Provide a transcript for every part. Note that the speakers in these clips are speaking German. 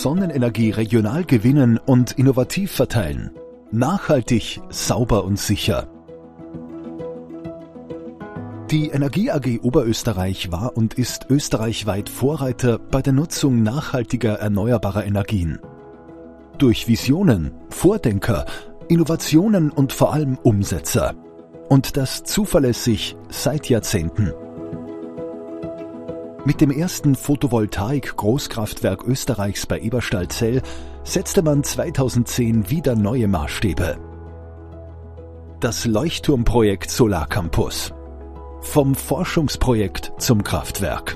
Sonnenenergie regional gewinnen und innovativ verteilen. Nachhaltig, sauber und sicher. Die Energie AG Oberösterreich war und ist österreichweit Vorreiter bei der Nutzung nachhaltiger erneuerbarer Energien. Durch Visionen, Vordenker, Innovationen und vor allem Umsetzer. Und das zuverlässig seit Jahrzehnten. Mit dem ersten Photovoltaik-Großkraftwerk Österreichs bei Eberstadt-Zell setzte man 2010 wieder neue Maßstäbe. Das Leuchtturmprojekt Solarcampus. Vom Forschungsprojekt zum Kraftwerk.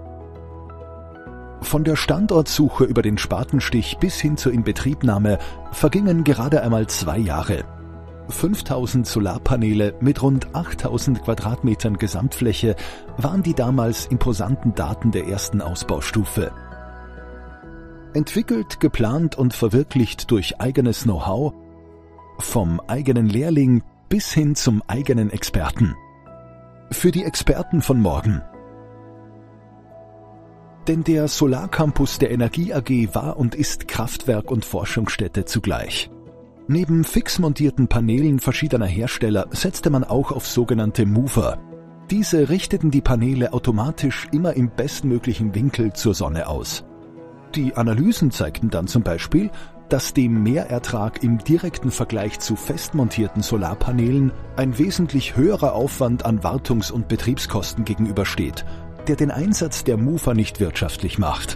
Von der Standortsuche über den Spatenstich bis hin zur Inbetriebnahme vergingen gerade einmal 2 Jahre. 5000 Solarpaneele mit rund 8000 Quadratmetern Gesamtfläche waren die damals imposanten Daten der ersten Ausbaustufe. Entwickelt, geplant und verwirklicht durch eigenes Know-how, vom eigenen Lehrling bis hin zum eigenen Experten. Für die Experten von morgen. Denn der Solarcampus der Energie AG war und ist Kraftwerk und Forschungsstätte zugleich. Neben fix montierten Paneelen verschiedener Hersteller setzte man auch auf sogenannte Mover. Diese richteten die Paneele automatisch immer im bestmöglichen Winkel zur Sonne aus. Die Analysen zeigten dann zum Beispiel, dass dem Mehrertrag im direkten Vergleich zu fest montierten Solarpaneelen ein wesentlich höherer Aufwand an Wartungs- und Betriebskosten gegenübersteht, der den Einsatz der Mover nicht wirtschaftlich macht.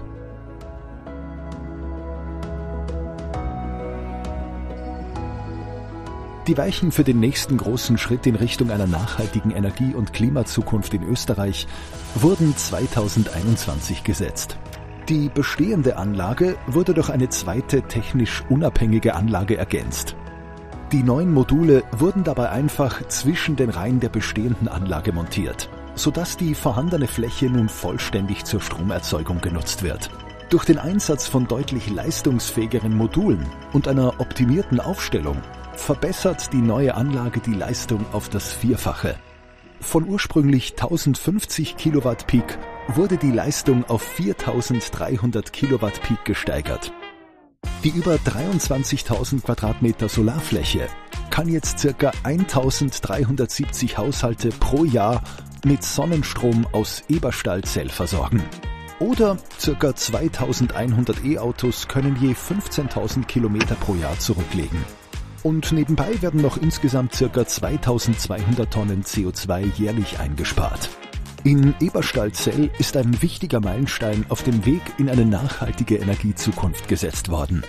Die Weichen für den nächsten großen Schritt in Richtung einer nachhaltigen Energie- und Klimazukunft in Österreich wurden 2021 gesetzt. Die bestehende Anlage wurde durch eine zweite technisch unabhängige Anlage ergänzt. Die neuen Module wurden dabei einfach zwischen den Reihen der bestehenden Anlage montiert, sodass die vorhandene Fläche nun vollständig zur Stromerzeugung genutzt wird. Durch den Einsatz von deutlich leistungsfähigeren Modulen und einer optimierten Aufstellung verbessert die neue Anlage die Leistung auf das Vierfache. Von ursprünglich 1050 Kilowatt Peak wurde die Leistung auf 4300 Kilowatt Peak gesteigert. Die über 23.000 Quadratmeter Solarfläche kann jetzt ca. 1370 Haushalte pro Jahr mit Sonnenstrom aus Eberstadt-Zell versorgen. Oder ca. 2100 E-Autos können je 15.000 Kilometer pro Jahr zurücklegen. Und nebenbei werden noch insgesamt ca. 2200 Tonnen CO2 jährlich eingespart. In Eberstadt-Zell ist ein wichtiger Meilenstein auf dem Weg in eine nachhaltige Energiezukunft gesetzt worden.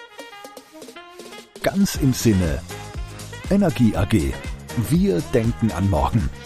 Ganz im Sinne Energie AG. Wir denken an morgen.